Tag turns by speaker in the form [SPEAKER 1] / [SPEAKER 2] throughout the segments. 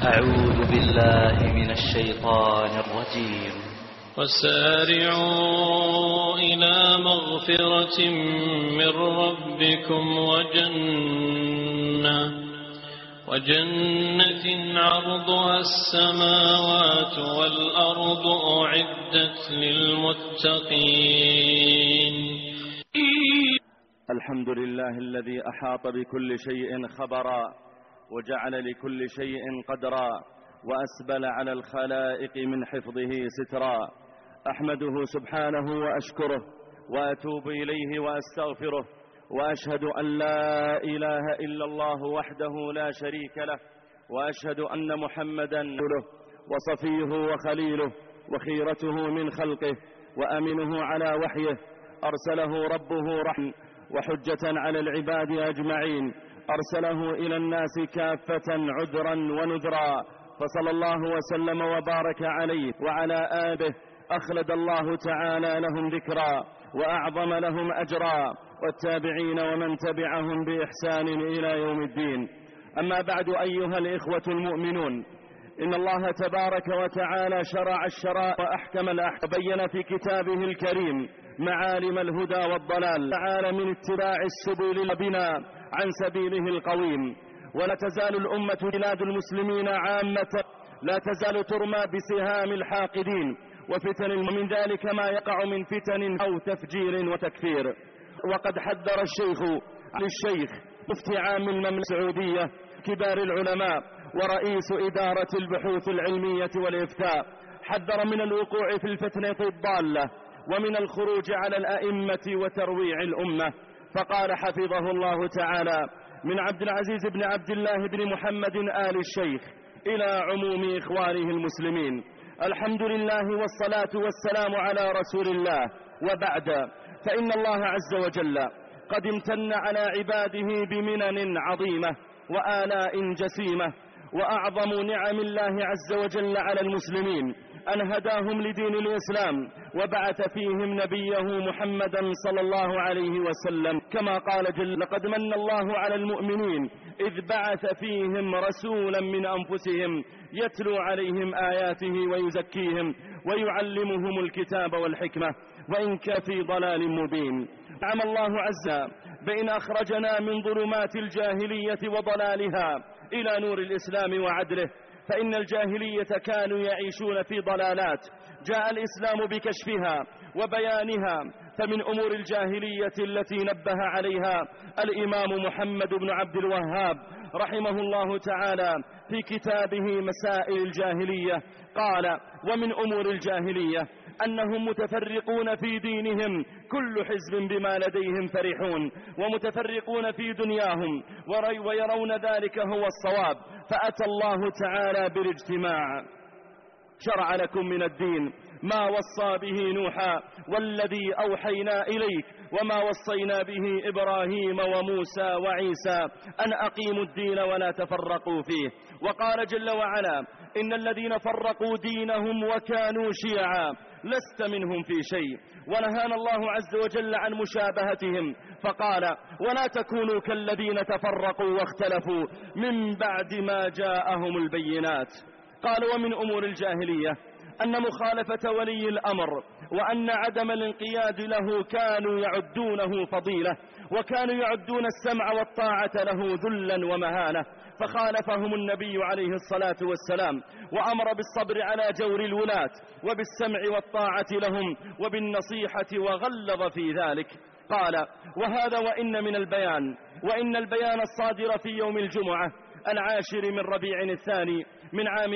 [SPEAKER 1] أعوذ بالله من الشيطان الرجيم.
[SPEAKER 2] وسارعوا إلى مغفرة من ربكم وجنة عرضها السماوات والأرض أعدت للمتقين.
[SPEAKER 3] الحمد لله الذي أحاط بكل شيء خبرا وجعل لكل شيء قدرا وأسبل على الخلائق من حفظه سترا. أحمده سبحانه وأشكره وأتوب إليه وأستغفره، وأشهد أن لا إله إلا الله وحده لا شريك له، وأشهد أن محمدا له وصفيه وخليله وخيرته من خلقه وأمنه على وحيه، أرسله ربه رحمة وحجة على العباد أجمعين، أرسله إلى الناس كافة عذرا ونذرا، فصلى الله وسلم وبارك عليه وعلى آله. أخلد الله تعالى لهم ذكرا وأعظم لهم أجرا، والتابعين ومن تبعهم بإحسان إلى يوم الدين. أما بعد، أيها الإخوة المؤمنون، إن الله تبارك وتعالى شرع الشرائع وأحكم الأحكام، وبين في كتابه الكريم معالم الهدى والضلال تعالى من اتباع السبل بنا عن سبيله القويم. ولا تزال الأمة بلاد المسلمين عامة لا تزال ترمى بسهام الحاقدين وفتن، ومن ذلك ما يقع من فتن أو تفجير وتكفير. وقد حذر الشيخ مفتي عام المملكة السعودية كبار العلماء ورئيس إدارة البحوث العلمية والإفتاء، حذر من الوقوع في الفتنة الضالة ومن الخروج على الأئمة وترويع الأمة، فقال حفظه الله تعالى: من عبد العزيز بن عبد الله بن محمد آل الشيخ إلى عموم إخوانه المسلمين، الحمد لله والصلاة والسلام على رسول الله، وبعد، فإن الله عز وجل قد امتن على عباده بمنن عظيمة وآلاء جسيمة، وأعظم نعم الله عز وجل على المسلمين أن هداهم لدين الإسلام وبعث فيهم نبيه محمدا صلى الله عليه وسلم، كما قال جل: لقد من الله على المؤمنين إذ بعث فيهم رسولا من أنفسهم يتلو عليهم آياته ويزكيهم ويعلمهم الكتاب والحكمة وإن كان في ضلال مبين. نعم الله عز بأن أخرجنا من ظلمات الجاهلية وضلالها إلى نور الإسلام وعدله، فإن الجاهلية كانوا يعيشون في ضلالات، جاء الإسلام بكشفها وبيانها. فمن أمور الجاهلية التي نبه عليها الإمام محمد بن عبد الوهاب رحمه الله تعالى في كتابه مسائل الجاهلية، قال: ومن أمور الجاهلية أنهم متفرقون في دينهم، كل حزب بما لديهم فرحون، ومتفرقون في دنياهم ويرون ذلك هو الصواب، فأتى الله تعالى بالاجتماع. شرع لكم من الدين ما وصى به نوحا والذي أوحينا إليك وما وصينا به إبراهيم وموسى وعيسى أن أقيموا الدين ولا تفرقوا فيه. وقال جل وعلا: إن الذين فرقوا دينهم وكانوا شيعا لست منهم في شيء. ونهانا الله عز وجل عن مشابهتهم فقال: ولا تكونوا كالذين تفرقوا واختلفوا من بعد ما جاءهم البينات. قال: ومن أمور الجاهلية أن مخالفة ولي الأمر وأن عدم الانقياد له كانوا يعدونه فضيلة، وكانوا يعدون السمع والطاعة له ذلا ومهانة، فخالفهم النبي عليه الصلاة والسلام وأمر بالصبر على جور الولاة وبالسمع والطاعة لهم وبالنصيحة وغلظ في ذلك. قال: وهذا وإن البيان الصادر في يوم الجمعة 10 من ربيع الثاني من عام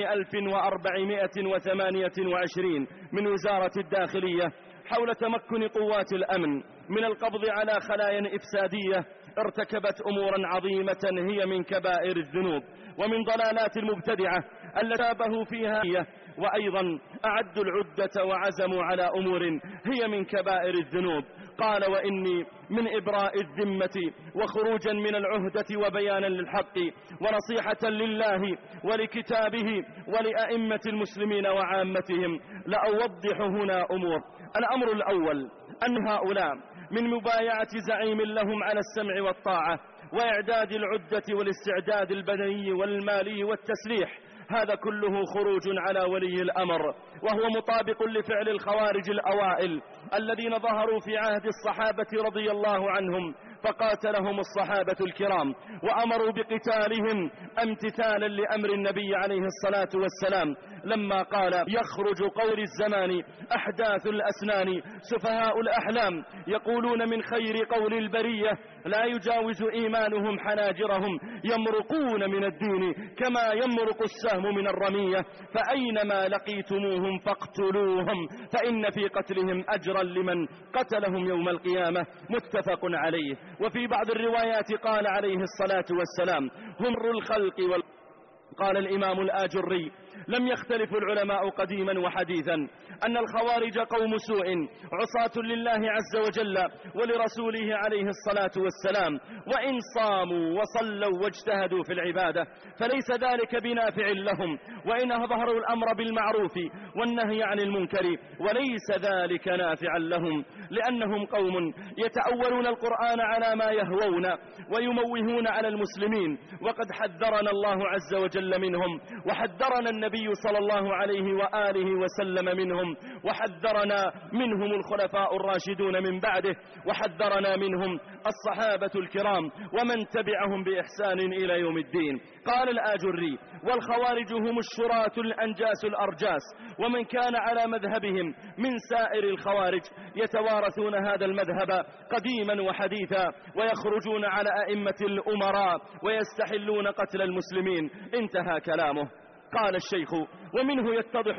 [SPEAKER 3] 1428 من وزارة الداخلية حول تمكن قوات الأمن من القبض على خلايا إفسادية ارتكبت أمورا عظيمة هي من كبائر الذنوب ومن ضلالات المبتدعة التي شابهوا فيها، وأيضا أعدوا العدة وعزموا على أمور هي من كبائر الذنوب. قال: وإني من إبراء الذمة وخروجا من العهدة وبيانا للحق ونصيحة لله ولكتابه ولأئمة المسلمين وعامتهم لأوضح هنا أمور. الأمر الأول أن هؤلاء من مبايعة زعيم لهم على السمع والطاعة وإعداد العدة والاستعداد البدني والمالي والتسليح هذا كله خروج على ولي الأمر، وهو مطابق لفعل الخوارج الأوائل الذين ظهروا في عهد الصحابة رضي الله عنهم، فقاتلهم الصحابة الكرام وأمروا بقتالهم امتثالا لأمر النبي عليه الصلاة والسلام لما قال: يخرج قول الزمان أحداث الأسنان سفهاء الأحلام يقولون من خير قول البرية لا يجاوز إيمانهم حناجرهم يمرقون من الدين كما يمرق السهم من الرمية فأينما لقيتموهم فاقتلوهم فإن في قتلهم أجرا لمن قتلهم يوم القيامة. متفق عليه. وفي بعض الروايات قال عليه الصلاة والسلام: هم الخلق قال الإمام الآجري: لم يختلف العلماء قديما وحديثا أن الخوارج قوم سوء عصاة لله عز وجل ولرسوله عليه الصلاة والسلام، وإن صاموا وصلوا واجتهدوا في العبادة فليس ذلك بنافع لهم، وإن أظهروا الأمر بالمعروف والنهي عن المنكر وليس ذلك نافعا لهم، لأنهم قوم يتأولون القرآن على ما يهوون ويموهون على المسلمين، وقد حذرنا الله عز وجل منهم، وحذرنا النبي صلى الله عليه وآله وسلم منهم، وحذرنا منهم الخلفاء الراشدون من بعده، وحذرنا منهم الصحابة الكرام ومن تبعهم بإحسان إلى يوم الدين. قال الآجري: والخوارج هم الشراة الأنجاس الأرجاس، ومن كان على مذهبهم من سائر الخوارج يتوارثون هذا المذهب قديما وحديثا، ويخرجون على أئمة الأمراء ويستحلون قتل المسلمين. انتهى كلامه. قال الشيخ: ومنه يتضح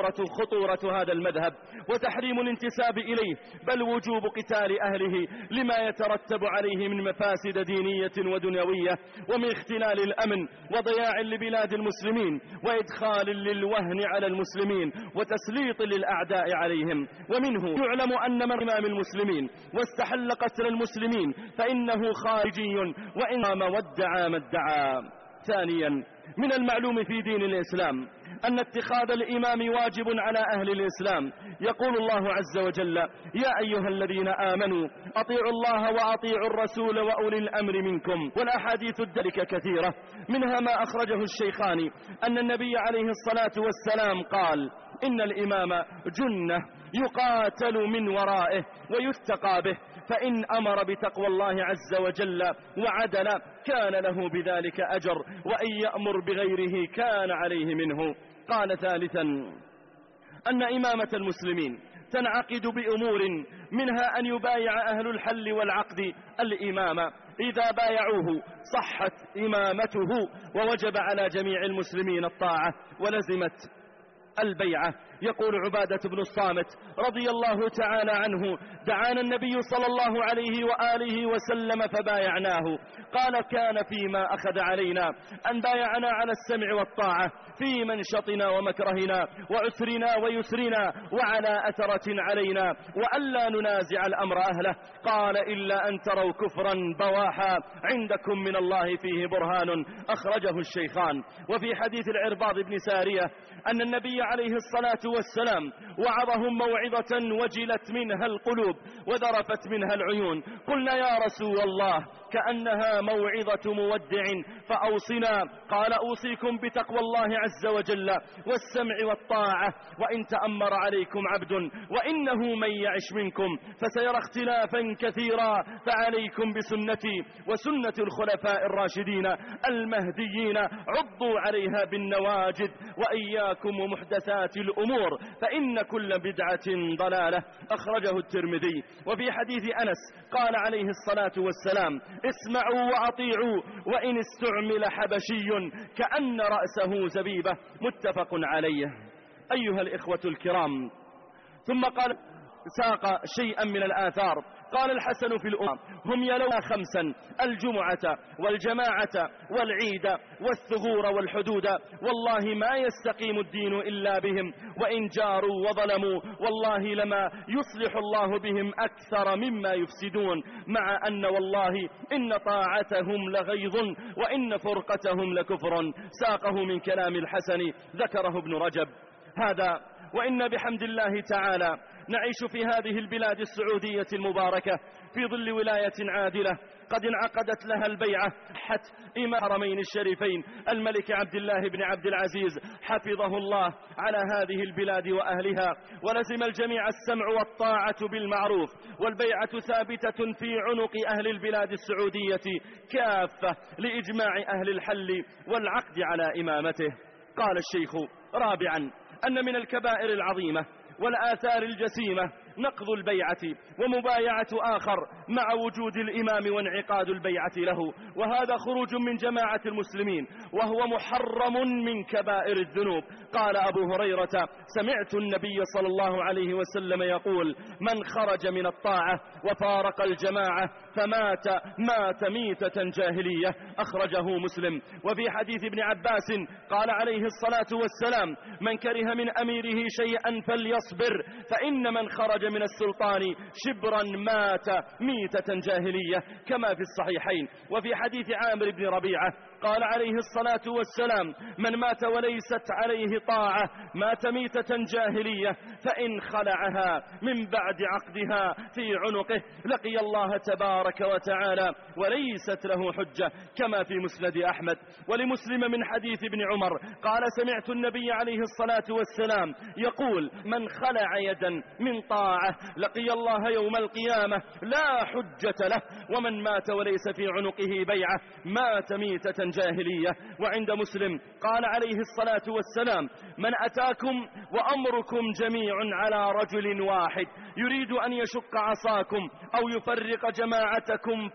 [SPEAKER 3] خطورة هذا المذهب وتحريم الانتساب إليه، بل وجوب قتال أهله لما يترتب عليه من مفاسد دينية ودنيوية، ومن اختلال الأمن وضياع لبلاد المسلمين، وإدخال للوهن على المسلمين، وتسليط للأعداء عليهم. ومنه يعلم أن من إمام المسلمين واستحل قتل المسلمين فإنه خارجي وإن قام وادعى ما ادعى. ثانيا، من المعلوم في دين الإسلام أن اتخاذ الإمام واجب على أهل الإسلام. يقول الله عز وجل: يا أيها الذين آمنوا أطيعوا الله وأطيعوا الرسول وأولي الأمر منكم. والأحاديث ذلك كثيرة، منها ما أخرجه الشيخان أن النبي عليه الصلاة والسلام قال: إن الإمام جنة يقاتل من ورائه ويتقى به، فإن أمر بتقوى الله عز وجل وعدل كان له بذلك أجر، وإن يأمر بغيره كان عليه منه. قال ثالثا: أن إمامة المسلمين تنعقد بأمور، منها أن يبايع أهل الحل والعقد الإمام، إذا بايعوه صحت إمامته ووجب على جميع المسلمين الطاعة ولزمت البيعة. يقول عبادة بن الصامت رضي الله تعالى عنه: دعانا النبي صلى الله عليه وآله وسلم فبايعناه، قال: كان فيما أخذ علينا أن بايعنا على السمع والطاعة في منشطنا ومكرهنا وعسرنا ويسرنا وعلى أثرة علينا، وألا ننازع الأمر أهله. قال: إلا أن تروا كفرا بواحا عندكم من الله فيه برهان. أخرجه الشيخان. وفي حديث العرباض بن سارية أن النبي عليه الصلاة والسلام وعظهم موعظة وجلت منها القلوب وذرفت منها العيون. قلنا: يا رسول الله، كأنها موعظة مودع فأوصنا. قال: أوصيكم بتقوى الله عز وجل والسمع والطاعة، وإن تأمر عليكم عبد وإنه من يعش منكم فسيرى اختلافا كثيرا، فعليكم بسنتي وسنة الخلفاء الراشدين المهديين، عضوا عليها بالنواجذ، وإياكم ومحدثات الأمور فإن كل بدعة ضلالة. أخرجه الترمذي. وفي حديث أنس قال عليه الصلاة والسلام: اسمعوا وأطيعوا وإن استعمل حبشي كأن رأسه زبيبة. متفق عليه. أيها الإخوة الكرام، ثم قال ساق شيئا من الآثار. قال الحسن في الأمة: هم يلون خمسا: الجمعة والجماعة والعيد والثغور والحدود، والله ما يستقيم الدين إلا بهم، وإن جاروا وظلموا والله لما يصلح الله بهم أكثر مما يفسدون، مع أن والله إن طاعتهم لغيظ وإن فرقتهم لكفر. ساقه من كلام الحسن، ذكره ابن رجب. هذا وإن بحمد الله تعالى نعيش في هذه البلاد السعودية المباركة في ظل ولاية عادلة قد انعقدت لها البيعة حتى إمام الحرمين الشريفين الملك عبد الله بن عبد العزيز حفظه الله على هذه البلاد وأهلها، ولزم الجميع السمع والطاعة بالمعروف، والبيعة ثابتة في عنق أهل البلاد السعودية كافة لإجماع أهل الحل والعقد على إمامته. قال الشيخ رابعا أن من الكبائر العظيمة والآثار الجسيمة نقض البيعة ومبايعة آخر مع وجود الإمام وانعقاد البيعة له، وهذا خروج من جماعة المسلمين وهو محرم من كبائر الذنوب. قال أبو هريرة سمعت النبي صلى الله عليه وسلم يقول من خرج من الطاعة وفارق الجماعة فمات ميتة جاهلية، أخرجه مسلم. وفي حديث ابن عباس قال عليه الصلاة والسلام من كره من أميره شيئا فليصبر فإن من خرج من السلطان شبرا مات ميتة جاهلية، كما في الصحيحين. وفي حديث عامر بن ربيعة قال عليه الصلاة والسلام من مات وليست عليه طاعة مات ميتة جاهلية، فإن خلعها من بعد عقدها في عنقه لقي الله تبارك وتعالى وليست له حجة، كما في مسند أحمد. ولمسلم من حديث ابن عمر قال سمعت النبي عليه الصلاة والسلام يقول من خلع يدا من طاعة لقي الله يوم القيامة لا حجة له، ومن مات وليس في عنقه بيعة مات ميتة جاهلية. وعند مسلم قال عليه الصلاة والسلام من أتاكم وأمركم جميع على رجل واحد يريد أن يشق عصاكم أو يفرق جماعتكم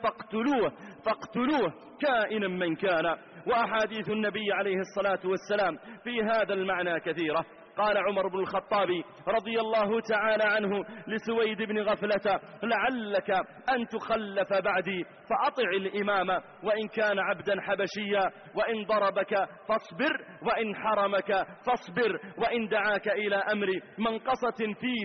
[SPEAKER 3] فاقتلوه كائنا من كان. وأحاديث النبي عليه الصلاة والسلام في هذا المعنى كثيرة. قال عمر بن الخطاب رضي الله تعالى عنه لسويد بن غفلة لعلك أن تخلف بعدي فأطع الإمام وإن كان عبدا حبشيا، وإن ضربك فاصبر وإن حرمك فاصبر وإن دعاك إلى أمر منقصة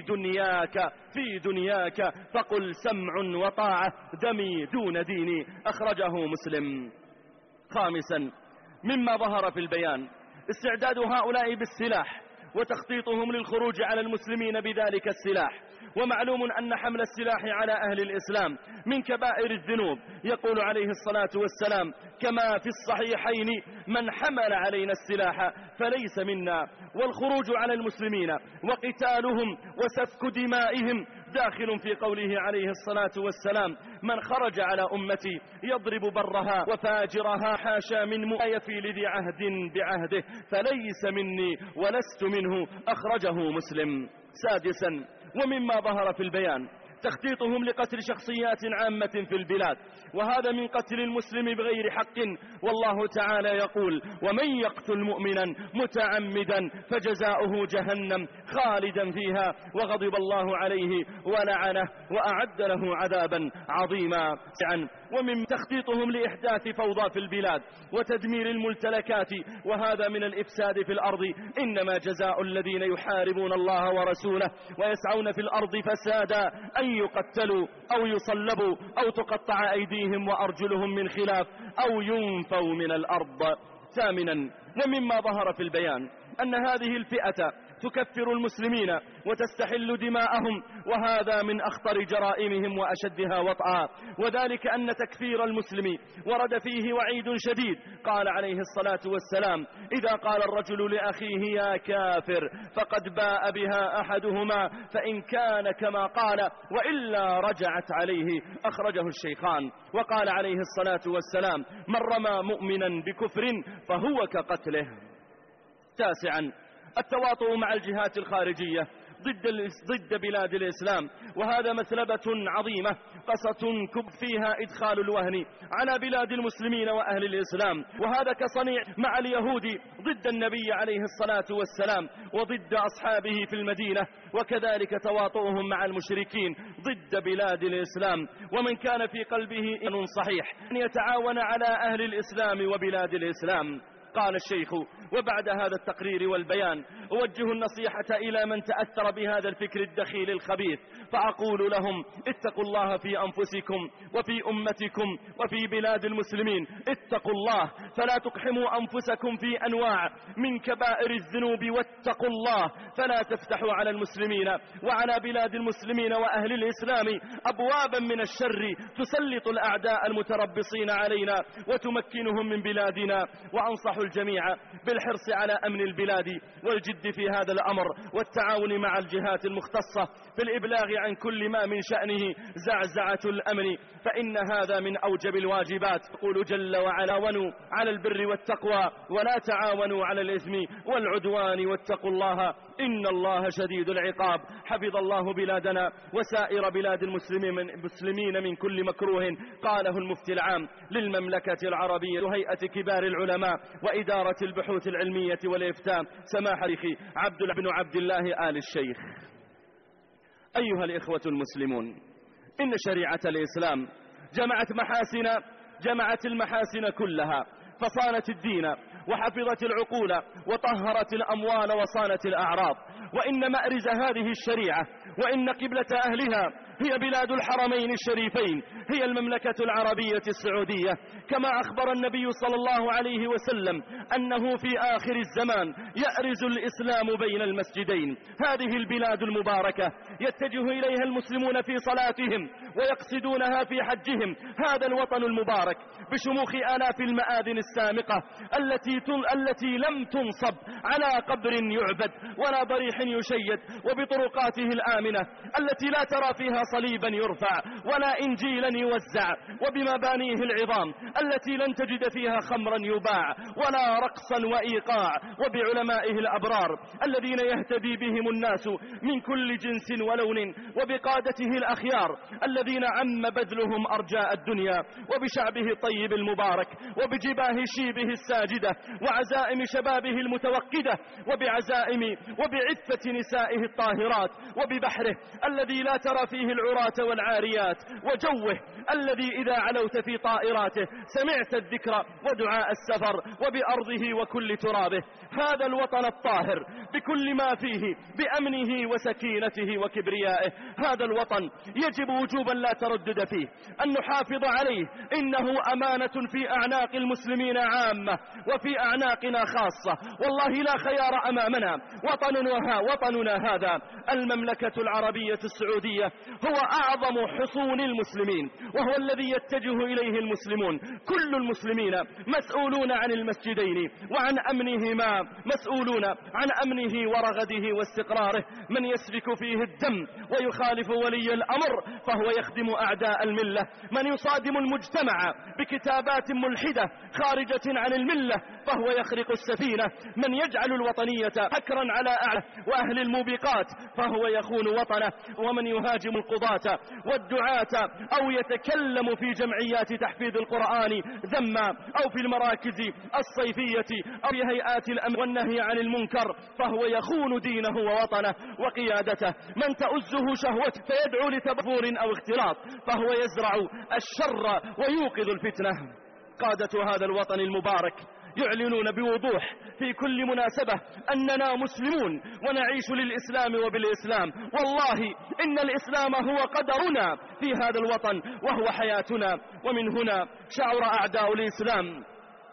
[SPEAKER 3] في دنياك فقل سمع وطاعة دمي دون ديني، أخرجه مسلم. خامسا مما ظهر في البيان استعداد هؤلاء بالسلاح وتخطيطهم للخروج على المسلمين بذلك السلاح. ومعلوم أن حمل السلاح على أهل الإسلام من كبائر الذنوب، يقول عليه الصلاة والسلام كما في الصحيحين من حمل علينا السلاح فليس منا. والخروج على المسلمين وقتالهم وسفك دمائهم داخل في قوله عليه الصلاة والسلام من خرج على أمتي يضرب برها وفاجرها حاشا من يفي لذي عهد بعهده فليس مني ولست منه، أخرجه مسلم. سادسا ومما ظهر في البيان تخطيطهم لقتل شخصيات عامة في البلاد، وهذا من قتل المسلم بغير حق، والله تعالى يقول ومن يقتل مؤمنا متعمدا فجزاؤه جهنم خالدا فيها وغضب الله عليه ولعنه وأعد له عذابا عظيما. ومن تخطيطهم لإحداث فوضى في البلاد وتدمير الممتلكات، وهذا من الإفساد في الأرض، إنما جزاء الذين يحاربون الله ورسوله ويسعون في الأرض فسادا أن يقتلوا أو يصلبوا أو تقطع أيديهم وأرجلهم من خلاف أو ينفوا من الأرض. ثامنا ومما ظهر في البيان أن هذه الفئة تكفر المسلمين وتستحل دماءهم، وهذا من أخطر جرائمهم وأشدها وطئا، وذلك أن تكفير المسلم ورد فيه وعيد شديد. قال عليه الصلاة والسلام إذا قال الرجل لأخيه يا كافر فقد باء بها أحدهما فإن كان كما قال وإلا رجعت عليه، أخرجه الشيخان. وقال عليه الصلاة والسلام من رمى مؤمنا بكفر فهو كقتله. تاسعا التواطؤ مع الجهات الخارجية ضد بلاد الإسلام، وهذا مثلبة عظيمة قصة كب فيها إدخال الوهن على بلاد المسلمين وأهل الإسلام، وهذا كصنيع مع اليهود ضد النبي عليه الصلاة والسلام وضد أصحابه في المدينة، وكذلك تواطؤهم مع المشركين ضد بلاد الإسلام. ومن كان في قلبه إيمان صحيح أن يتعاون على أهل الإسلام وبلاد الإسلام. قال الشيخ: وبعد هذا التقرير والبيان أوجه النصيحة إلى من تأثر بهذا الفكر الدخيل الخبيث، فأقول لهم: اتقوا الله في أنفسكم وفي أمتكم وفي بلاد المسلمين، اتقوا الله، فلا تقحموا أنفسكم في أنواع من كبائر الذنوب، واتقوا الله، فلا تفتحوا على المسلمين وعلى بلاد المسلمين وأهل الإسلام أبوابا من الشر تسلط الأعداء المتربصين علينا وتمكنهم من بلادنا. وأنصح الجميع بالحرص على أمن البلاد والجد في هذا الأمر، والتعاون مع الجهات المختصة في الإبلاغ عن كل ما من شأنه زعزعة الأمن، فإن هذا من أوجب الواجبات. يقول جل وعلا: تعاونوا على البر والتقوى ولا تعاونوا على الإثم والعدوان واتقوا الله إن الله شديد العقاب. حفظ الله بلادنا وسائر بلاد المسلمين من كل مكروه. قاله المفتي العام للمملكة العربية هيئة كبار العلماء وإدارة البحوث العلمية والإفتاء سماحة الشيخ عبد الله آل الشيخ. أيها الإخوة المسلمون، إن شريعة الإسلام جمعت المحاسن كلها، فصانت الدين وحفظت العقول وطهرت الأموال وصانت الأعراض. وإن مأرز هذه الشريعة وإن قبلة أهلها هي بلاد الحرمين الشريفين، هي المملكة العربية السعودية، كما أخبر النبي صلى الله عليه وسلم أنه في آخر الزمان يأرز الإسلام بين المسجدين. هذه البلاد المباركة يتجه إليها المسلمون في صلاتهم ويقصدونها في حجهم. هذا الوطن المبارك بشموخ آلاف المآذن السامقة التي لم تنصب على قبر يعبد ولا ضريح يشيد، وبطرقاته الآمنة التي لا ترى فيها صليبا يرفع ولا إنجيلا يوزع، وبمبانيه العظام التي لن تجد فيها خمرا يباع ولا رقصا وإيقاع، وبعلمائه الأبرار الذين يهتدي بهم الناس من كل جنس ولون، وبقادته الأخيار الذين عم بذلهم أرجاء الدنيا، وبشعبه الطيب المبارك، وبجباه شيبه الساجدة، وعزائم شبابه المتوقدة، وبعفة نسائه الطاهرات، وببحره الذي لا ترى فيه العراة والعاريات، وجوه الذي إذا علوت في طائراته سمعت الذكر ودعاء السفر، وبأرضه وكل ترابه. هذا الوطن الطاهر بكل ما فيه بأمنه وسكينته وكبريائه، هذا الوطن يجب وجوبا لا تردد فيه أن نحافظ عليه. إنه أمانة في أعناق المسلمين عامة وفي أعناقنا خاصة، والله لا خيار أمامنا. وطننا هذا المملكة العربية السعودية هو أعظم حصون المسلمين، وهو الذي يتجه إليه المسلمون. كل المسلمين مسؤولون عن المسجدين وعن أمنهما، مسؤولون عن أمنه ورغده واستقراره. من يسفك فيه الدم ويخالف ولي الأمر فهو يخدم أعداء الملة. من يصادم المجتمع بكتابات ملحدة خارجة عن الملة فهو يخرق السفينة. من يجعل الوطنية حكرا على أعلى وأهل الموبقات فهو يخون وطنه. ومن يهاجم القضاة والدعاة أو يتكلم في جمعيات تحفيظ القرآن ذما، أو في المراكز الصيفية أو في هيئات الأمر والنهي عن المنكر فهو يخون دينه ووطنه وقيادته. من تؤزه شهوته فيدعو لتبذور أو اختلاط فهو يزرع الشر ويوقظ الفتنة. قادة هذا الوطن المبارك يعلنون بوضوح في كل مناسبة أننا مسلمون ونعيش للإسلام وبالإسلام. والله إن الإسلام هو قدرنا في هذا الوطن وهو حياتنا. ومن هنا شعر أعداء الإسلام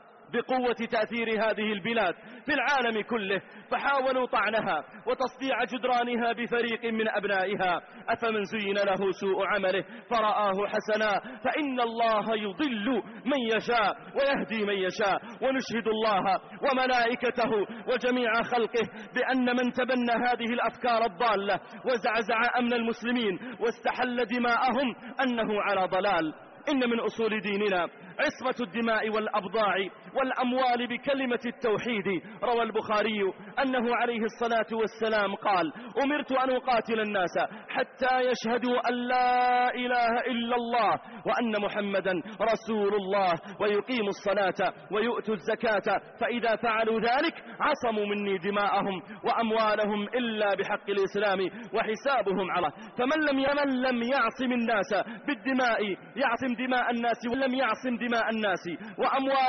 [SPEAKER 3] بقوة تأثير هذه البلاد في العالم كله، فحاولوا طعنها وتصديع جدرانها بفريق من أبنائها. أفمن زين له سوء عمله فرآه حسنا فإن الله يضل من يشاء ويهدي من يشاء. ونشهد الله وملائكته وجميع خلقه بأن من تبنى هذه الأفكار الضالة وزعزع أمن المسلمين واستحل دماءهم أنه على ضلال. إن من أصول ديننا عصمة الدماء والأبضاع والأموال بكلمة التوحيد. روى البخاري أنه عليه الصلاة والسلام قال: أمرت أن أقاتل الناس حتى يشهدوا أن لا إله إلا الله وأن محمدا رسول الله ويقيموا الصلاة ويؤتوا الزكاة، فإذا فعلوا ذلك عصموا مني دماءهم وأموالهم إلا بحق الإسلام وحسابهم على. فمن لم يعصم الناس بالدماء يعصم دماء الناس، ولم يعصم دماء الناس وأموالهم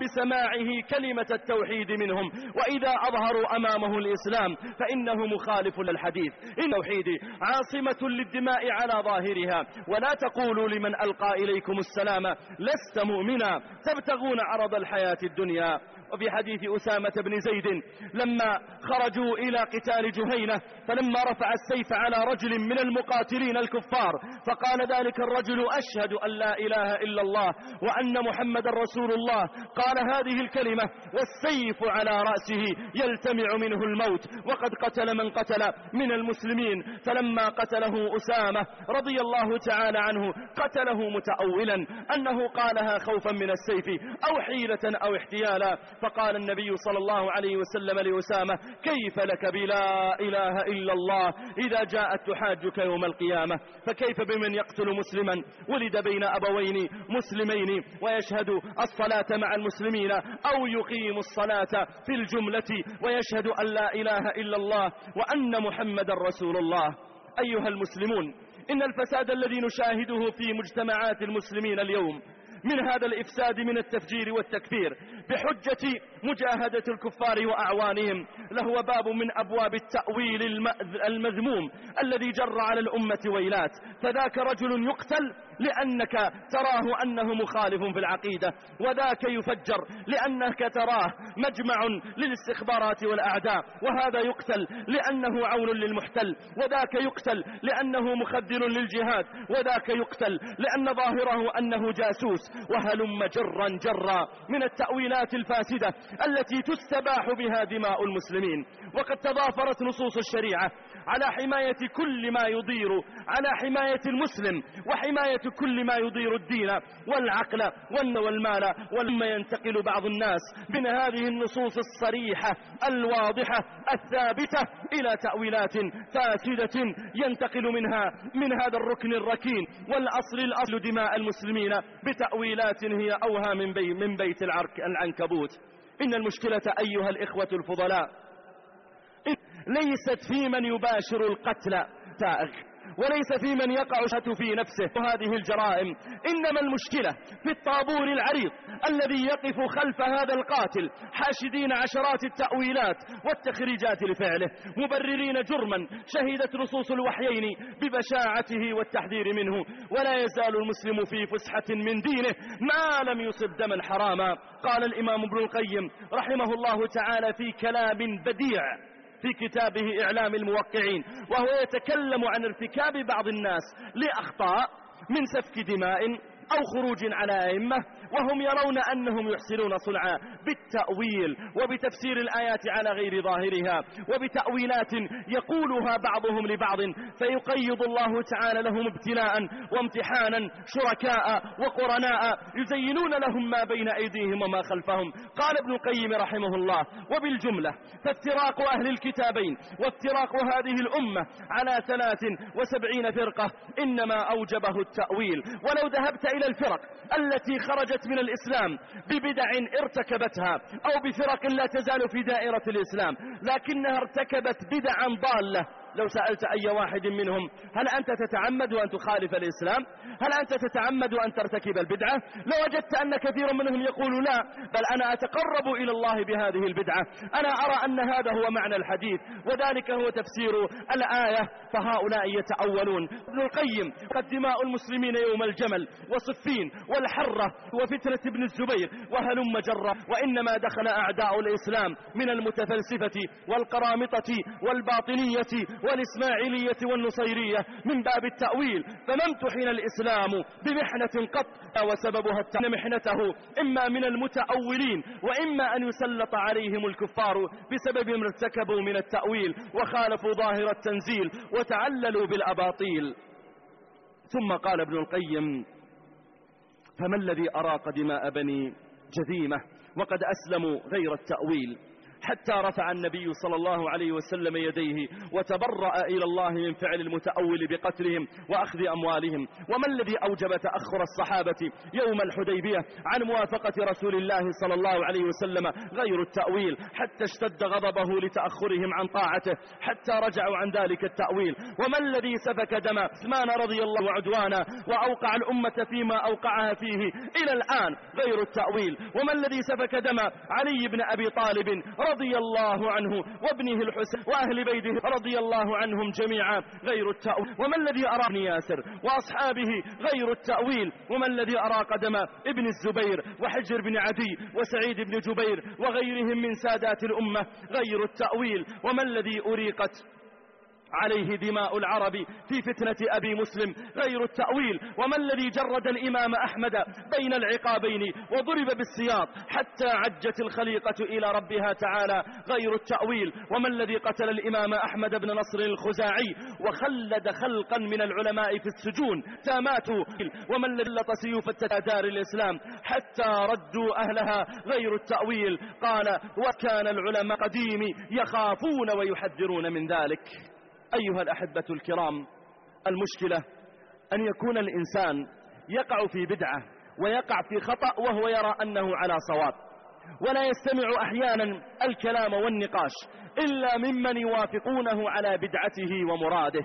[SPEAKER 3] بسماعه كلمة التوحيد منهم، وإذا أظهروا أمامه الإسلام فإنه مخالف للحديث. إن التوحيد عاصمة للدماء على ظاهرها، ولا تقولوا لمن ألقى إليكم السلام لست مؤمنا تبتغون عرض الحياة الدنيا. وفي حديث أسامة بن زيد لما خرجوا إلى قتال جهينة، فلما رفع السيف على رجل من المقاتلين الكفار فقال ذلك الرجل أشهد أن لا إله إلا الله وأن محمد رسول الله، قال هذه الكلمة والسيف على رأسه يلتمع منه الموت، وقد قتل من قتل من المسلمين. فلما قتله أسامة رضي الله تعالى عنه قتله متأولا أنه قالها خوفا من السيف أو حيلة أو احتيالا. فقال النبي صلى الله عليه وسلم لأسامة كيف لك بلا إله إلا الله إذا جاءت تحاجك يوم القيامة؟ فكيف بمن يقتل مسلما ولد بين أبوين مسلمين ويشهد الصلاة مع المسلمين أو يقيم الصلاة في الجملة ويشهد أن لا إله إلا الله وأن محمد رسول الله؟ أيها المسلمون، إن الفساد الذي نشاهده في مجتمعات المسلمين اليوم من هذا الإفساد من التفجير والتكفير بحجة مجاهدة الكفار وأعوانهم لهو باب من أبواب التأويل المذموم الذي جر على الأمة ويلات. فذاك رجل يقتل لأنك تراه أنه مخالف في العقيدة، وذاك يفجر لأنك تراه مجمع للاستخبارات والأعداء، وهذا يقتل لأنه عون للمحتل، وذاك يقتل لأنه مخذل للجهاد، وذاك يقتل لأن ظاهره أنه جاسوس. وهلم جرا من التأويلات الفاسدة التي تستباح بها دماء المسلمين. وقد تضافرت نصوص الشريعة على حماية كل ما يضير، على حماية المسلم وحماية كل ما يضير الدين والعقل والمال. ولما ينتقل بعض الناس من هذه النصوص الصريحة الواضحة الثابتة إلى تأويلات فاسدة ينتقل منها من هذا الركن الركين والأصل دماء المسلمين بتأويلات هي أوهى من بيت العنكبوت. إن المشكلة أيها الإخوة الفضلاء ليست في من يباشر القتل سائغ، وليس في من يقع في نفسه هذه الجرائم، إنما المشكلة في الطابور العريض الذي يقف خلف هذا القاتل حاشدين عشرات التأويلات والتخريجات لفعله، مبررين جرما شهدت نصوص الوحيين ببشاعته والتحذير منه. ولا يزال المسلم في فسحة من دينه ما لم يصب دما حراما. قال الإمام ابن القيم رحمه الله تعالى في كلام بديع في كتابه إعلام الموقعين، وهو يتكلم عن ارتكاب بعض الناس لأخطاء من سفك دماء أو خروج على أئمة وهم يرون أنهم يحسنون صنعا بالتأويل وبتفسير الآيات على غير ظاهرها وبتأويلات يقولها بعضهم لبعض، فيقيض الله تعالى لهم ابتلاء وامتحانا شركاء وقرناء يزينون لهم ما بين أيديهم وما خلفهم. قال ابن القيم رحمه الله: وبالجملة فافتراق أهل الكتابين وافتراق هذه الأمة على 73 فرقة إنما أوجبه التأويل. ولو ذهبت إلى الفرق التي خرجت من الإسلام ببدع ارتكبتها أو بفرق لا تزال في دائرة الإسلام لكنها ارتكبت بدعا ضالة، لو سألت أي واحد منهم هل أنت تتعمد أن تخالف الإسلام؟ هل أنت تتعمد أن ترتكب البدعة؟ لوجدت أن كثير منهم يقول لا، بل أنا أتقرب إلى الله بهذه البدعة، أنا أرى أن هذا هو معنى الحديث وذلك هو تفسير الآية، فهؤلاء يتأولون. ابن القيم: قد دماء المسلمين يوم الجمل وصفين والحرة وفتنة ابن الزبير وهلم جرة. وإنما دخل أعداء الإسلام من المتفلسفة والقرامطة والباطنية والإسماعيلية والنصيرية من باب التأويل، فما امتحن الإسلام بمحنة قط وسببها محنته إما من المتأولين وإما أن يسلط عليهم الكفار بسبب ما ارتكبوا من التأويل وخالفوا ظاهر التنزيل وتعللوا بالأباطيل. ثم قال ابن القيم: فما الذي أراق دماء بني جذيمة وقد أسلموا غير التأويل؟ حتى رفع النبي صلى الله عليه وسلم يديه وتبرأ إلى الله من فعل المتأول بقتلهم وأخذ أموالهم. وما الذي أوجب تأخر الصحابة يوم الحديبية عن موافقة رسول الله صلى الله عليه وسلم غير التأويل، حتى اشتد غضبه لتأخرهم عن طاعته حتى رجعوا عن ذلك التأويل. وما الذي سفك دم عثمان رضي الله وعدوانا وأوقع الأمة فيما أوقعها فيه إلى الآن غير التأويل. وما الذي سفك دم علي بن أبي طالب رضي الله عنه وابنه الحسين وأهل بيته رضي الله عنهم جميعا غير التأويل. وما الذي أرى ابن ياسر وأصحابه غير التأويل. وما الذي أرى قدم ابن الزبير وحجر بن عدي وسعيد بن جبير وغيرهم من سادات الأمة غير التأويل. وما الذي أريقت عليه دماء العرب في فتنة أبي مسلم غير التأويل. وما الذي جرد الإمام أحمد بين العقابين وضرب بالسياط حتى عجت الخليقة إلى ربها تعالى غير التأويل. وما الذي قتل الإمام أحمد بن نصر الخزاعي وخلد خلقا من العلماء في السجون تاماتوا. وما الذي لط سيوف دار الإسلام حتى ردوا أهلها غير التأويل. قال وكان العلماء قديم يخافون ويحذرون من ذلك. أيها الأحبة الكرام، المشكلة أن يكون الإنسان يقع في بدعة ويقع في خطأ وهو يرى أنه على صواب، ولا يستمع أحيانا الكلام والنقاش إلا ممن يوافقونه على بدعته ومراده،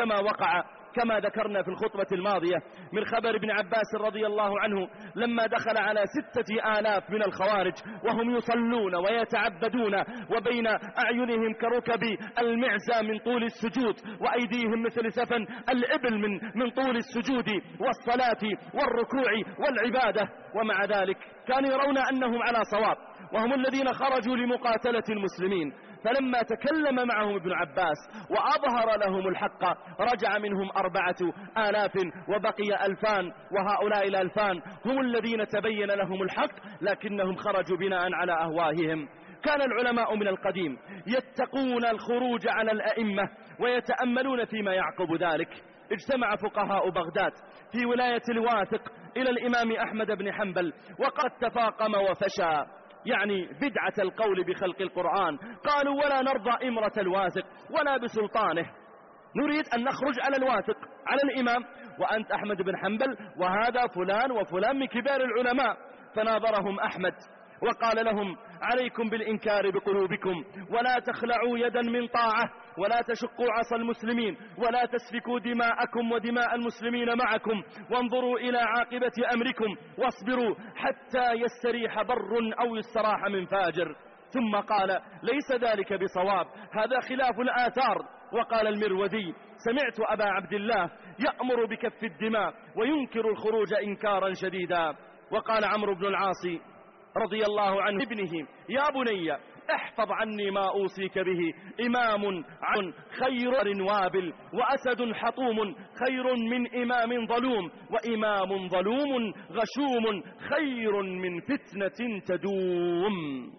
[SPEAKER 3] كما ذكرنا في الخطبة الماضية من خبر ابن عباس رضي الله عنه لما دخل على 6,000 من الخوارج وهم يصلون ويتعبدون وبين أعينهم كركب المعزى من طول السجود وأيديهم مثل سفن الإبل من طول السجود والصلاة والركوع والعبادة، ومع ذلك كانوا يرون أنهم على صواب وهم الذين خرجوا لمقاتلة المسلمين. فلما تكلم معهم ابن عباس وأظهر لهم الحق رجع منهم 4,000 وبقي 2,000، وهؤلاء 2,000 هم الذين تبين لهم الحق لكنهم خرجوا بناء على أهوائهم. كان العلماء من القديم يتقون الخروج على الأئمة ويتأملون فيما يعقب ذلك. اجتمع فقهاء بغداد في ولاية الواثق إلى الإمام أحمد بن حنبل وقد تفاقم وفشى، يعني بدعة القول بخلق القرآن. قالوا ولا نرضى إمرة الواثق ولا بسلطانه، نريد أن نخرج على الواثق على الإمام، وأنت أحمد بن حنبل وهذا فلان وفلان من كبار العلماء. فناظرهم أحمد وقال لهم عليكم بالإنكار بقلوبكم ولا تخلعوا يدا من طاعة ولا تشقوا عصا المسلمين ولا تسفكوا دماءكم ودماء المسلمين معكم وانظروا إلى عاقبة أمركم واصبروا حتى يستريح بر أو يستراح من فاجر. ثم قال ليس ذلك بصواب، هذا خلاف الآثار. وقال المروذي سمعت أبا عبد الله يأمر بكف الدماء وينكر الخروج إنكارا شديدا. وقال عمرو بن العاص رضي الله عنه ابنه يا بني احفظ عني ما أوصيك به، إمام عن خير وابل وأسد حطوم خير من إمام ظلوم، وإمام ظلوم غشوم خير من فتنة تدوم.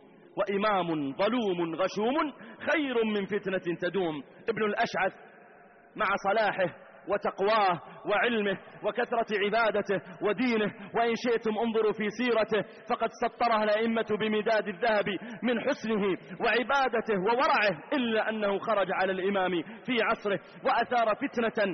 [SPEAKER 3] وإمام ظلوم غشوم خير من فتنة تدوم. ابن الأشعث مع صلاحه وتقواه وعلمه وكثرة عبادته ودينه، وإن شئتم انظروا في سيرته فقد سطرها الأئمة بمداد الذهب من حسنه وعبادته وورعه، إلا أنه خرج على الإمام في عصره وأثار فتنة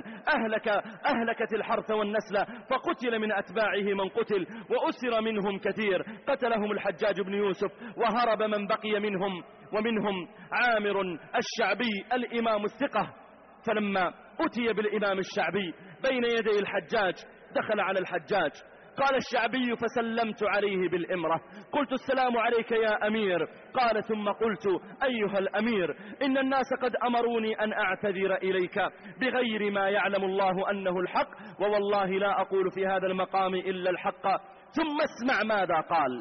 [SPEAKER 3] أهلكت الحرث والنسل، فقتل من أتباعه من قتل وأسر منهم كثير، قتلهم الحجاج بن يوسف وهرب من بقي منهم، ومنهم عامر الشعبي الإمام الثقة. فلما أتي بالإمام الشعبي بين يدي الحجاج دخل على الحجاج، قال الشعبي فسلمت عليه بالإمرة، قلت السلام عليك يا أمير. قال ثم قلت أيها الأمير إن الناس قد أمروني أن أعتذر إليك بغير ما يعلم الله أنه الحق، ووالله لا أقول في هذا المقام إلا الحق. ثم اسمع ماذا قال.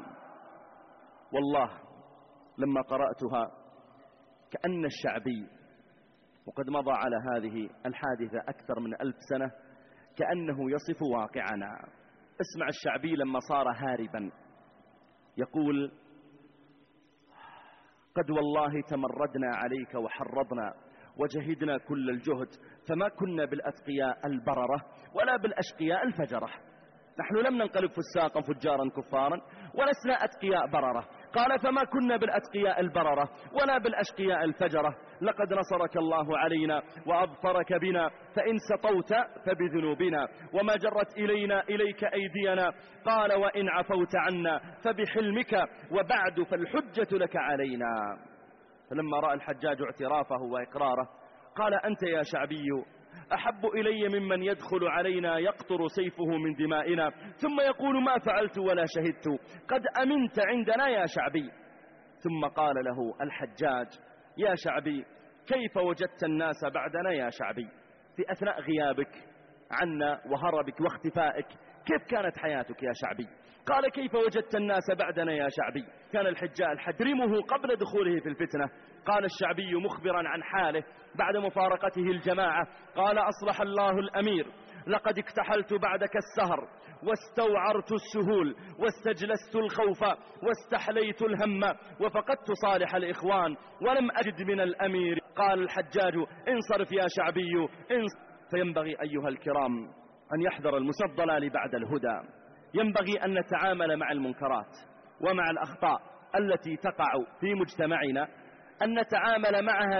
[SPEAKER 3] والله لما قرأتها كأن الشعبي وقد مضى على هذه الحادثة أكثر من 1000 سنة كأنه يصف واقعنا. اسمع الشعبي لما صار هاربا يقول قد والله تمردنا عليك وحرضنا وجهدنا كل الجهد، فما كنا بالأتقياء البررة ولا بالأشقياء الفجرة. نحن لم ننقلب فساقا فجارا كفارا ولسنا أتقياء بررة، قال فما كنا بالأتقياء البررة ولا بالأشقياء الفجرة، لقد نصرك الله علينا وأظفرك بنا، فإن سطوت فبذنوبنا وما جرت إليك أيدينا. قال وإن عفوت عنا فبحلمك، وبعد فالحجة لك علينا. فلما رأى الحجاج اعترافه وإقراره قال أنت يا شعبي أحب إلي ممن يدخل علينا يقطر سيفه من دمائنا ثم يقول ما فعلت ولا شهدت، قد أمنت عندنا يا شعبي. ثم قال له الحجاج يا شعبي كيف وجدت الناس بعدنا يا شعبي؟ في أثناء غيابك عنا وهربك واختفائك كيف كانت حياتك يا شعبي؟ قال كيف وجدت الناس بعدنا يا شعبي؟ كان الحجاج حدرمه قبل دخوله في الفتنة. قال الشعبي مخبرا عن حاله بعد مفارقته الجماعة قال أصلح الله الأمير، لقد اكتحلت بعدك السهر واستوعرت السهول واستجلست الخوف واستحليت الهم وفقدت صالح الإخوان ولم أجد من الأمير. قال الحجاج انصرف يا شعبي انصرف. فينبغي أيها الكرام أن يحذر المسضلال بعد الهدى. ينبغي أن نتعامل مع المنكرات ومع الأخطاء التي تقع في مجتمعنا، أن نتعامل معها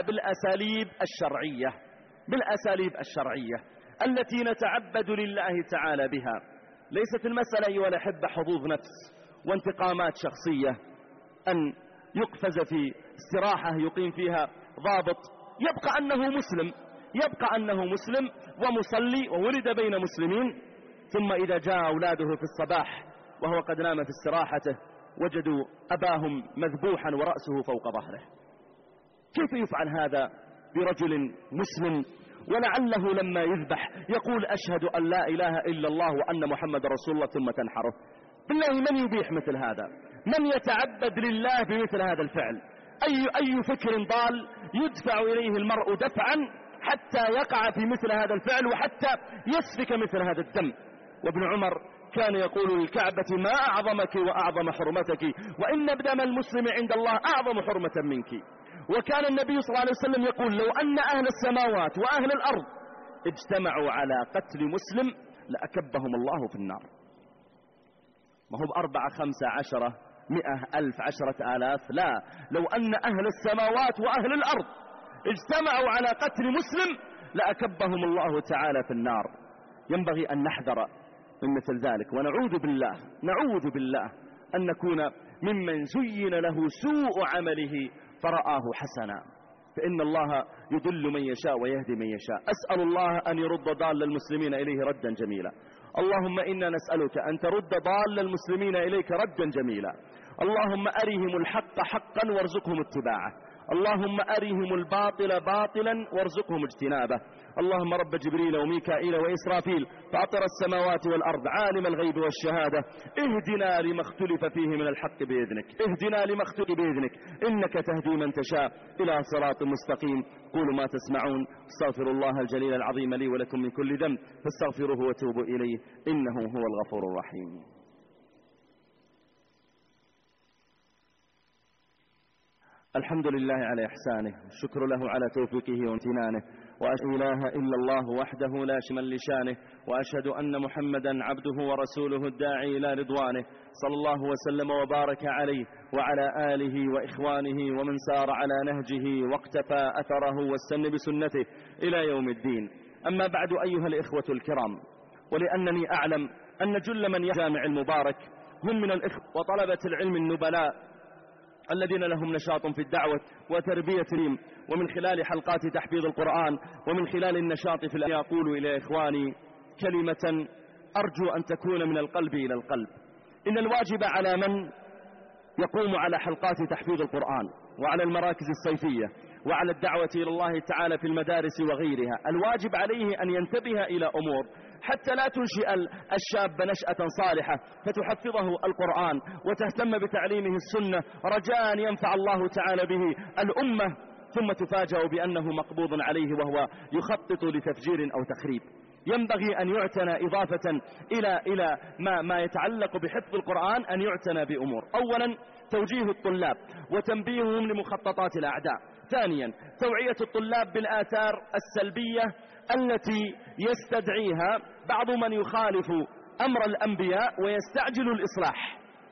[SPEAKER 3] بالأساليب الشرعية التي نتعبد لله تعالى بها. ليست المسألة أيها الأحبة حظوظ نفس وانتقامات شخصية، أن يقفز في استراحة يقيم فيها ضابط يبقى أنه مسلم ومصلي وولد بين مسلمين، ثم إذا جاء أولاده في الصباح وهو قد نام في استراحته وجدوا أباهم مذبوحا ورأسه فوق ظهره. كيف يفعل هذا برجل مسلم ولعله لما يذبح يقول أشهد أن لا إله إلا الله وأن محمد رسول الله ثم تنحره؟ بالله من يبيح مثل هذا؟ من يتعبد لله بمثل هذا الفعل؟ أي فكر ضال يدفع إليه المرء دفعا حتى يقع في مثل هذا الفعل وحتى يسفك مثل هذا الدم؟ وابن عمر كان يقول للكعبة ما أعظمك وأعظم حرمتك، وإن دم المسلم عند الله أعظم حرمة منك. وكان النبي صلى الله عليه وسلم يقول لو أن أهل السماوات وأهل الأرض اجتمعوا على قتل مسلم لأكبهم الله في النار. ما هو ب4 5 10 100 1000 10,000، لا، لو أن أهل السماوات وأهل الأرض اجتمعوا على قتل مسلم لأكبهم الله تعالى في النار. ينبغي أن نحذر من مثل ذلك، ونعوذ بالله أن نكون ممن زين له سوء عمله فرآه حسنا، فإن الله يضل من يشاء ويهدي من يشاء. أسأل الله أن يرد ضال المسلمين إليه ردا جميلا. اللهم إنا نسألك أن ترد ضال المسلمين إليك ردا جميلا. اللهم أرهم الحق حقا وارزقهم اتباعه، اللهم أرهم الباطل باطلا وارزقهم اجتنابه. اللهم رب جبريل وميكائيل وإسرافيل فاطر السماوات والأرض عالم الغيب والشهادة، اهدنا لما اختلف فيه من الحق بإذنك، إنك تهدي من تشاء إلى صراط مستقيم. قولوا ما تسمعون. استغفر الله الجليل العظيم لي ولكم من كل ذنب فاستغفروه وتوبوا إليه إنه هو الغفور الرحيم. الحمد لله على إحسانه، الشكر له على توفيقه وامتنانه، وأشهد أن لا إله إلا الله وحده لا شريك له لشانه، وأشهد أن محمدا عبده ورسوله الداعي إلى رضوانه، صلى الله وسلم وبارك عليه وعلى آله وإخوانه ومن سار على نهجه واقتفى أثره واستنى بسنته إلى يوم الدين. أما بعد أيها الإخوة الكرام، ولأنني أعلم أن جل من يجامع المبارك هم من الإخوة وطلبة العلم النبلاء الذين لهم نشاط في الدعوة وتربية العلم، ومن خلال حلقات تحفيظ القرآن ومن خلال النشاط في الأمر، أقول إلى إخواني كلمة أرجو أن تكون من القلب إلى القلب. إن الواجب على من يقوم على حلقات تحفيظ القرآن وعلى المراكز الصيفية وعلى الدعوة إلى الله تعالى في المدارس وغيرها، الواجب عليه أن ينتبه إلى أمور حتى لا تنشئ الشاب نشأة صالحة فتحفظه القرآن وتهتم بتعليمه السنة رجاء أن ينفع الله تعالى به الأمة، ثم تفاجأ بأنه مقبوض عليه وهو يخطط لتفجير أو تخريب. ينبغي أن يعتنى إضافة إلى ما يتعلق بحفظ القرآن، أن يعتنى بأمور. أولا توجيه الطلاب وتنبيههم لمخططات الأعداء. ثانيا توعية الطلاب بالآثار السلبية التي يستدعيها بعض من يخالف أمر الأنبياء ويستعجل الإصلاح.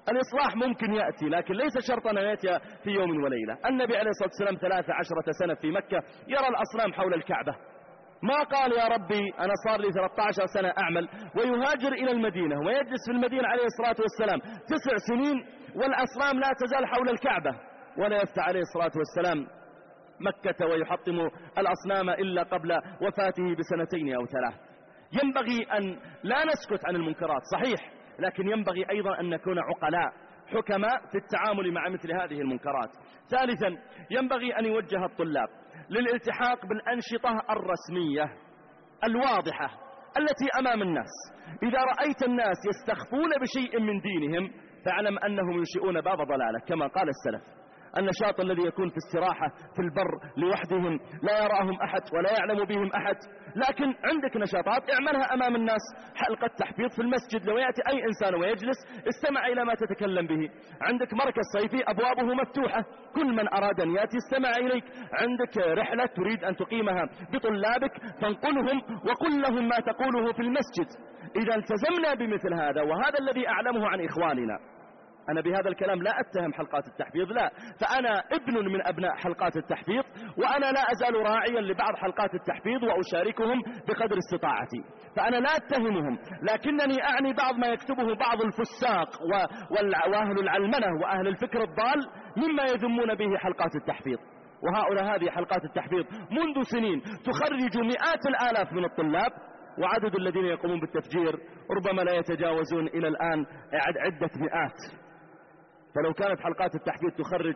[SPEAKER 3] الإصلاح ممكن يأتي، لكن ليس شرطا أن يأتي في يوم وليلة. النبي عليه الصلاة والسلام 13 سنة في مكة يرى الأصنام حول الكعبة، ما قال يا ربي أنا صار لي 13 سنة أعمل، ويهاجر إلى المدينة ويجلس في المدينة عليه الصلاة والسلام 9 سنين والأصنام لا تزال حول الكعبة، ولا يفتح عليه الصلاة والسلام مكة ويحطم الأصنام إلا قبل وفاته ب2 أو 3. ينبغي أن لا نسكت عن المنكرات صحيح، لكن ينبغي أيضا أن نكون عقلاء حكماء في التعامل مع مثل هذه المنكرات. ثالثا ينبغي أن يوجه الطلاب للالتحاق بالأنشطة الرسمية الواضحة التي أمام الناس. إذا رأيت الناس يستخفون بشيء من دينهم فاعلم أنهم ينشئون باب ضلالة، كما قال السلف. النشاط الذي يكون في استراحة في البر لوحدهم لا يراهم أحد ولا يعلم بهم أحد، لكن عندك نشاطات اعملها أمام الناس. حلقة تحفيظ في المسجد، لو يأتي أي إنسان ويجلس استمع إلى ما تتكلم به. عندك مركز صيفي أبوابه مفتوحة، كل من أراد أن يأتي استمع إليك. عندك رحلة تريد أن تقيمها بطلابك فانقلهم وقل لهم ما تقوله في المسجد. إذا التزمنا بمثل هذا، وهذا الذي أعلمه عن إخواننا. أنا بهذا الكلام لا أتهم حلقات التحفيظ، لا، فأنا ابن من أبناء حلقات التحفيظ، وأنا لا أزال راعيا لبعض حلقات التحفيظ وأشاركهم بقدر استطاعتي، فأنا لا أتهمهم، لكنني أعني بعض ما يكتبه بعض الفساق وأهل العلمنة وأهل الفكر الضال مما يذمون به حلقات التحفيظ. وهؤلاء هذه حلقات التحفيظ منذ سنين تخرج مئات الآلاف من الطلاب، وعدد الذين يقومون بالتفجير ربما لا يتجاوزون إلى الآن عدة مئات. فلو كانت حلقات التحفيظ تخرج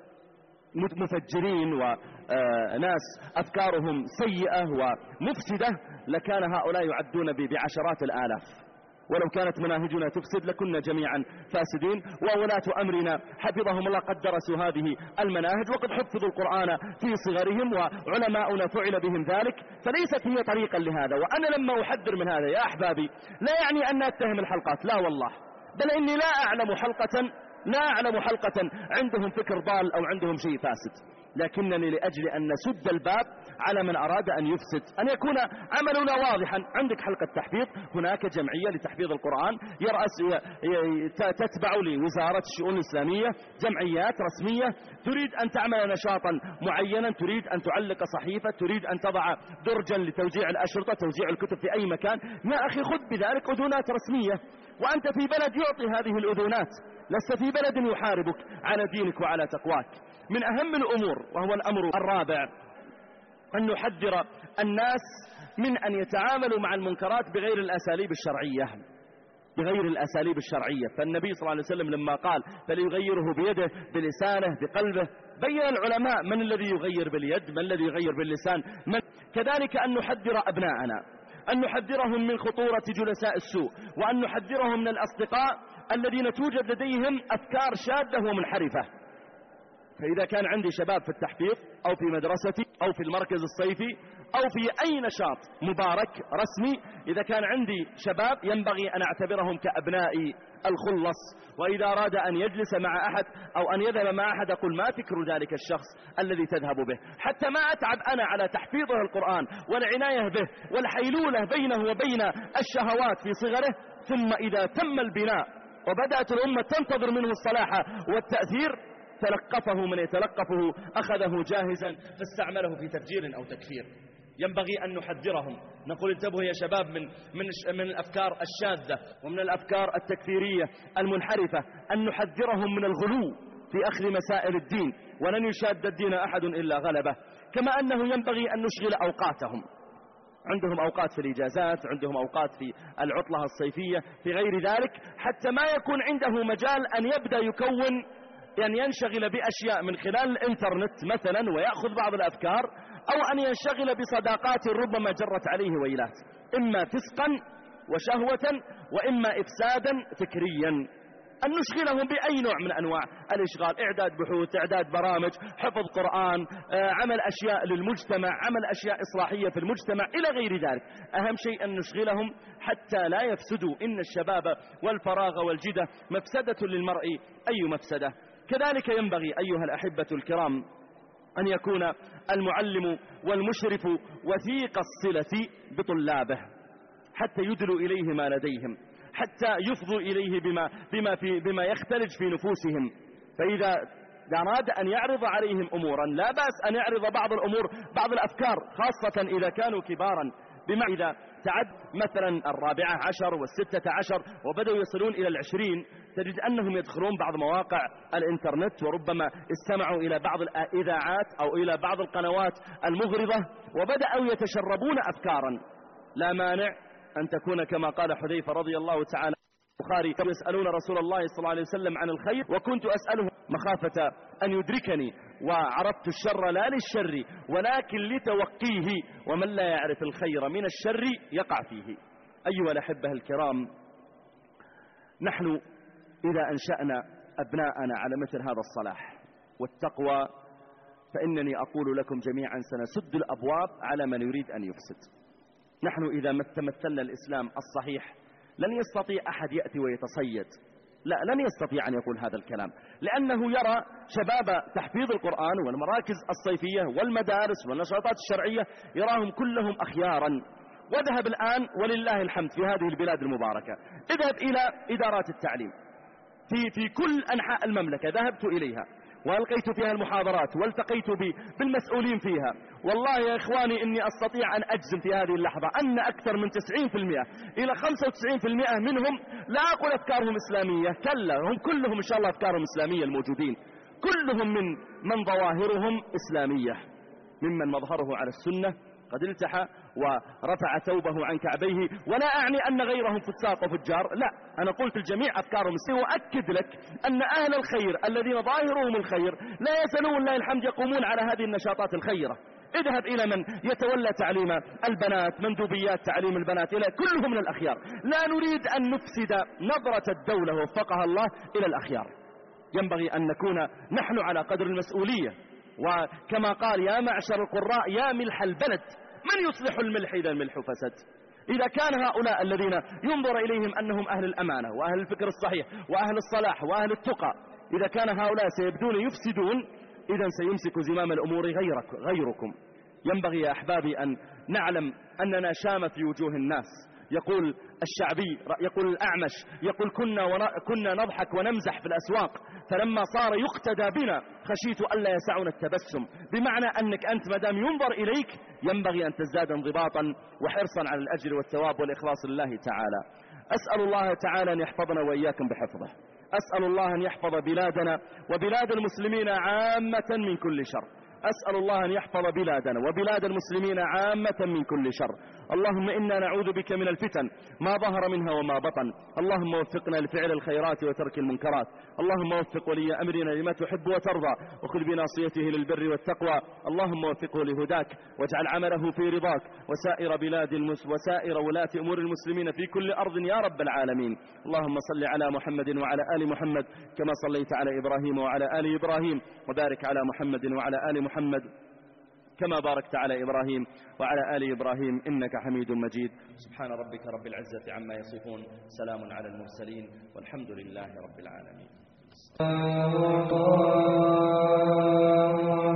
[SPEAKER 3] مفجرين وناس أفكارهم سيئة ومفسدة لكان هؤلاء يعدون بعشرات الآلاف. ولو كانت مناهجنا تفسد لكنا جميعا فاسدين. وولاة أمرنا حفظهم الله قد درسوا هذه المناهج وقد حفظوا القرآن في صغرهم، وعلماؤنا فعل بهم ذلك، فليست هي طريقا لهذا. وأنا لما أحذر من هذا يا أحبابي لا يعني أن أتهم الحلقات، لا والله، بل إني لا أعلم حلقة عندهم فكر ضال أو عندهم شيء فاسد، لكنني لأجل أن نسد الباب على من أراد أن يفسد، أن يكون عملنا واضحا. عندك حلقة تحفيظ، هناك جمعية لتحفيظ القرآن تتبع لوزارة الشؤون الإسلامية، جمعيات رسمية تريد أن تعمل نشاطا معينا، تريد أن تعلق صحيفة، تريد أن تضع درجا لتوزيع الأشرطة، توزيع الكتب في أي مكان. يا أخي خذ بذلك أذونات رسمية، وأنت في بلد يعطي هذه الأذونات، لست في بلد يحاربك على دينك وعلى تقواك. من أهم الأمور وهو الأمر الرابع أن نحذر الناس من أن يتعاملوا مع المنكرات بغير الأساليب الشرعية. فالنبي صلى الله عليه وسلم لما قال فليغيره بيده بلسانه بقلبه، بين العلماء من الذي يغير باليد، من الذي يغير باللسان، كذلك أن نحذر أبناءنا، أن نحذرهم من خطورة جلساء السوء، وأن نحذرهم من الأصدقاء الذين توجد لديهم أفكار شاذة ومنحرفة. فإذا كان عندي شباب في التحفيظ أو في مدرستي أو في المركز الصيفي أو في أي نشاط مبارك رسمي، إذا كان عندي شباب ينبغي أن أعتبرهم كأبنائي الخلص، وإذا أراد أن يجلس مع أحد أو أن يذهب مع أحد أقول ما فكر ذلك الشخص الذي تذهب به، حتى ما أتعب أنا على تحفيظه القرآن والعناية به والحيلولة بينه وبين الشهوات في صغره، ثم إذا تم البناء وبدأت الأمة تنتظر منه الصلاح والتأثير تلقفه من يتلقفه، أخذه جاهزا فاستعمله في تفجير أو تكفير. ينبغي أن نحذرهم، نقول انتبهوا يا شباب من الأفكار الشاذة ومن الأفكار التكفيرية المنحرفة، أن نحذرهم من الغلو في أخذ مسائل الدين، ولن يشاد الدين أحد إلا غلبه. كما أنه ينبغي أن نشغل أوقاتهم، عندهم أوقات في الإجازات، عندهم أوقات في العطلة الصيفية، في غير ذلك، حتى ما يكون عنده مجال أن يبدأ أن ينشغل بأشياء من خلال الإنترنت مثلا ويأخذ بعض الأفكار، أو أن ينشغل بصداقات ربما جرت عليه ويلات، إما فسقا وشهوة وإما إفسادا فكريا. أن نشغلهم بأي نوع من أنواع الإشغال، إعداد بحوث، إعداد برامج، حفظ قرآن، عمل أشياء للمجتمع، عمل أشياء إصلاحية في المجتمع إلى غير ذلك. أهم شيء أن نشغلهم حتى لا يفسدوا. إن الشباب والفراغ والجدة مفسدة للمرء أي مفسدة. كذلك ينبغي أيها الأحبة الكرام أن يكون المعلم والمشرف وثيق الصلة بطلابه حتى يدلوا إليه ما لديهم، حتى يفضوا إليه بما يختلج في نفوسهم. فإذا أراد أن يعرض عليهم أمورا لا بأس أن يعرض بعض الأمور، بعض الأفكار، خاصة إذا كانوا كبارا. بما إذا تعد مثلا 14 و16 وبدأوا يصلون إلى 20، تجد أنهم يدخلون بعض مواقع الإنترنت، وربما استمعوا إلى بعض الإذاعات أو إلى بعض القنوات المغرضة وبدأوا يتشربون أفكارا. لا مانع أن تكون كما قال حذيفة رضي الله تعالى البخاري: يسألون رسول الله صلى الله عليه وسلم عن الخير وكنت أسأله مخافة أن يدركني، وعرفت الشر لا للشر ولكن لتوقيه، ومن لا يعرف الخير من الشر يقع فيه. أيها الأحبة الكرام، نحن إذا أنشأنا أبناءنا على مثل هذا الصلاح والتقوى فإنني أقول لكم جميعا سنسد الأبواب على من يريد أن يفسد. نحن إذا تمثلنا الإسلام الصحيح لن يستطيع أحد يأتي ويتصيد، لا، لن يستطيع أن يقول هذا الكلام، لأنه يرى شباب تحفيظ القرآن والمراكز الصيفية والمدارس والنشاطات الشرعية يراهم كلهم أخيارا. وذهب الآن ولله الحمد في هذه البلاد المباركة، اذهب إلى إدارات التعليم في كل أنحاء المملكة، ذهبت إليها وألقيت فيها المحاضرات والتقيت بالمسؤولين فيها. والله يا إخواني إني أستطيع أن أجزم في هذه اللحظة أن أكثر من 90% إلى 95% منهم، لا أقول أفكارهم إسلامية، كلا، هم كلهم إن شاء الله أفكارهم إسلامية الموجودين، كلهم من ظواهرهم إسلامية، ممن مظهره على السنة قد التحى ورفع ثوبه عن كعبيه. ولا أعني أن غيرهم فساق وفجار، لا، أنا قلت الجميع أفكارهم مسلمة. وأكد لك أن أهل الخير الذين ظاهرهم الخير لا يزالون لله الحمد يقومون على هذه النشاطات الخيرة. اذهب إلى من يتولى تعليم البنات، مندوبيات تعليم البنات، إلى كلهم من الأخيار. لا نريد أن نفسد نظرة الدولة وفقها الله إلى الأخيار. ينبغي أن نكون نحن على قدر المسؤولية، وكما قال: يا معشر القراء يا ملح البلد من يصلح الملح إذا الملح فسد. إذا كان هؤلاء الذين ينظر إليهم أنهم أهل الأمانة وأهل الفكر الصحيح وأهل الصلاح وأهل التقى، إذا كان هؤلاء سيبدون يفسدون، إذن سيمسك زمام الأمور غيركم. ينبغي يا أحبابي أن نعلم أننا شام في وجوه الناس. يقول الشعبي، يقول الأعمش، يقول كنا نضحك ونمزح في الأسواق، فلما صار يقتدى بنا خشيت ألا يسعنا التبسم. بمعنى أنك أنت مدام ينظر إليك ينبغي أن تزداد انضباطا وحرصا على الأجر والثواب والإخلاص لله تعالى. أسأل الله تعالى أن يحفظنا وإياكم بحفظه. أسأل الله أن يحفظ بلادنا وبلاد المسلمين عامة من كل شر. أسأل الله أن يحفظ بلادنا وبلاد المسلمين عامة من كل شر. اللهم إنا نعوذ بك من الفتن ما ظهر منها وما بطن. اللهم وفقنا لفعل الخيرات وترك المنكرات. اللهم وفق ولي أمرنا لما تحب وترضى، وخذ بناصيته للبر والتقوى. اللهم وفقه لهداك واجعل عمله في رضاك، وسائر ولاة أمور المسلمين في كل أرض يا رب العالمين. اللهم صل على محمد وعلى آل محمد كما صليت على إبراهيم وعلى آل إبراهيم، وبارك على محمد وعلى آل محمد كما باركت على إبراهيم وعلى آل إبراهيم إنك حميد مجيد. سبحان ربك رب العزة عما يصفون، سلام على المرسلين، والحمد لله رب العالمين.